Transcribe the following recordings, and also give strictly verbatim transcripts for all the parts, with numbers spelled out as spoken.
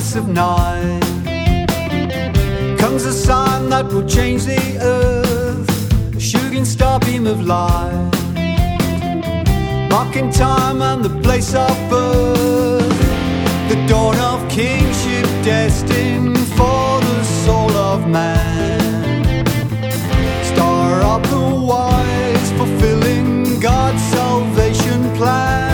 darkness of night comes a sign that will change the earth, a shooting star beam of light, marking time and the place of birth, the dawn of kingship destined for the soul of man. Star of the wise, fulfilling God's salvation plan.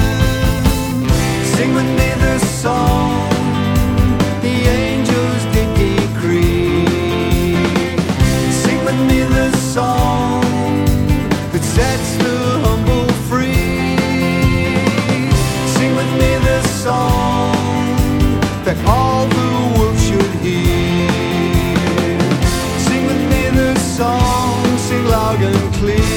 Sing with me the song the angels did decree. Sing with me the song that sets the humble free. Sing with me the song that all the world should hear. Sing with me the song, sing loud and clear.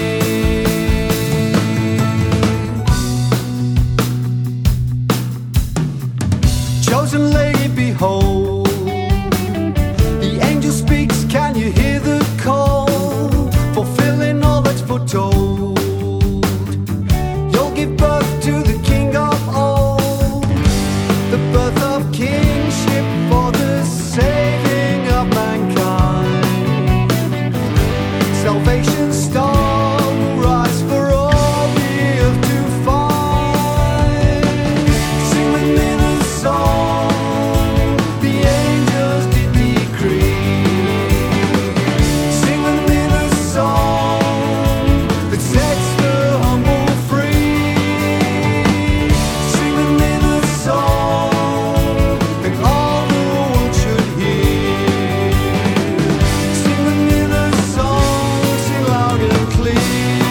Chosen lady, behold, the angel speaks, can you hear the call? Fulfilling all that's foretold, you'll give birth to the King of all, the birth of kingship for the saving of mankind. Salvation star will rise for all the earth to find. Sing with me the song the angels did decree. Sing with me the song that sets the humble free. Sing with me the song that all the world should hear. Sing with me the song, sing loud and clear.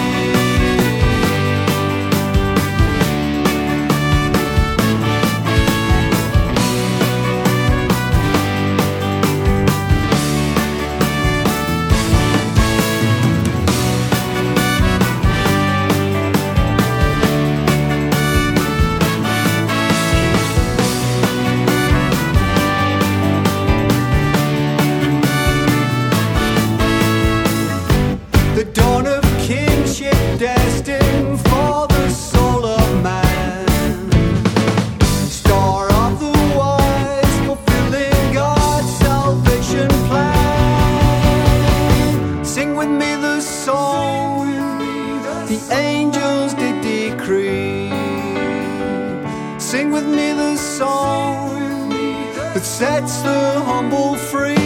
The dawn of kingship destined for the soul of man. Star of the wise, fulfilling God's salvation plan. Sing with me the song the angels did decree. Sing with me the song that sets the humble free.